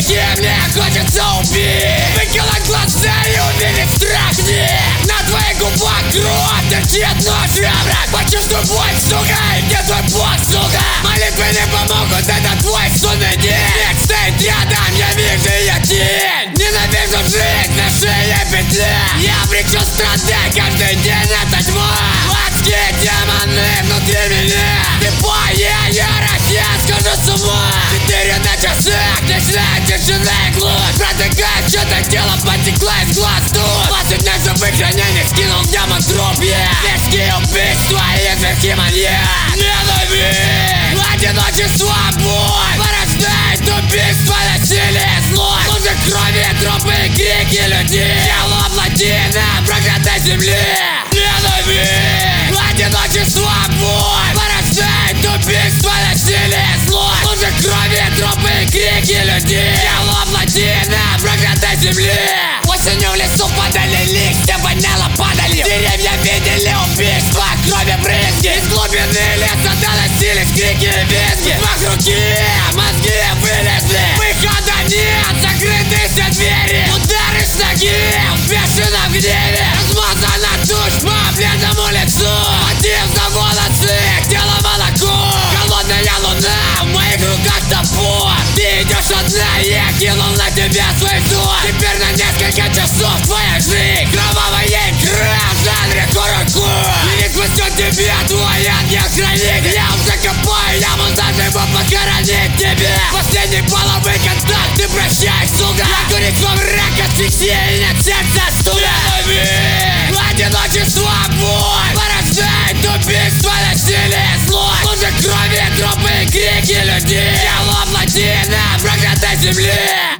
Виски мне хочется убить. Выколоть глаза и увидеть страх в них. На твоих губах кровь, торчит нож ребра. Почувствуй боль, сука, и где твой бог, сука? Молитвы не помогут, это твой судный день. Смерть стоит рядом, я вижу ее тень. Ненавижу жизнь, на шее петля. Я обречен страдать каждый день, это тьма. Адские демоны внутри меня. Слепая ярость, я схожу с ума. 4 на часах, ночная тишина и глухо. Протыкает что-то, тело потекло из глаз тут. 20 дней живых ранений скинул демон труп, yeah. Виски убийства и верхи маньяк. Ненависть, одиночество, боль порождает убийство, насилие, злость. Лужи крови, трупы и крики людей. Тело плотина проклятой земли. Ненависть, одиночество, боль порождает убийство, насилие, злость. Лужи крови, трупы и крики людей. Тело плотина проклятой земли. Осенью в лесу падали листья, воняло падалью. Деревья видели убийства, крови брызги. Из глубины леса доносились крики и визги. Мах руки, мозги вылезли. Выхода нет, закрыты все двери. Удары с ноги, в бешеном гневе. Размазана тушь по бледному лицу. Мотив за волосы, тело молоко. Холодная луна, в моих руках топор. Ты идешь одна, я кинул на тебя свой взор. Теперь на несколько часов твоя жизнь кровавая игра в жанре хоррор. И не спасет тебя твой ангел-хранитель. Я уже копаю яму заживо похоронить тебя. Последний половой контакт, ты прощай, сука. Я курицу враг, асфиксия, нет сердца стуля. Одиночество, боль порождает убийство, насилие, злость. Лужи крови, трупы и крики людей. Тело плотина проклятой земли.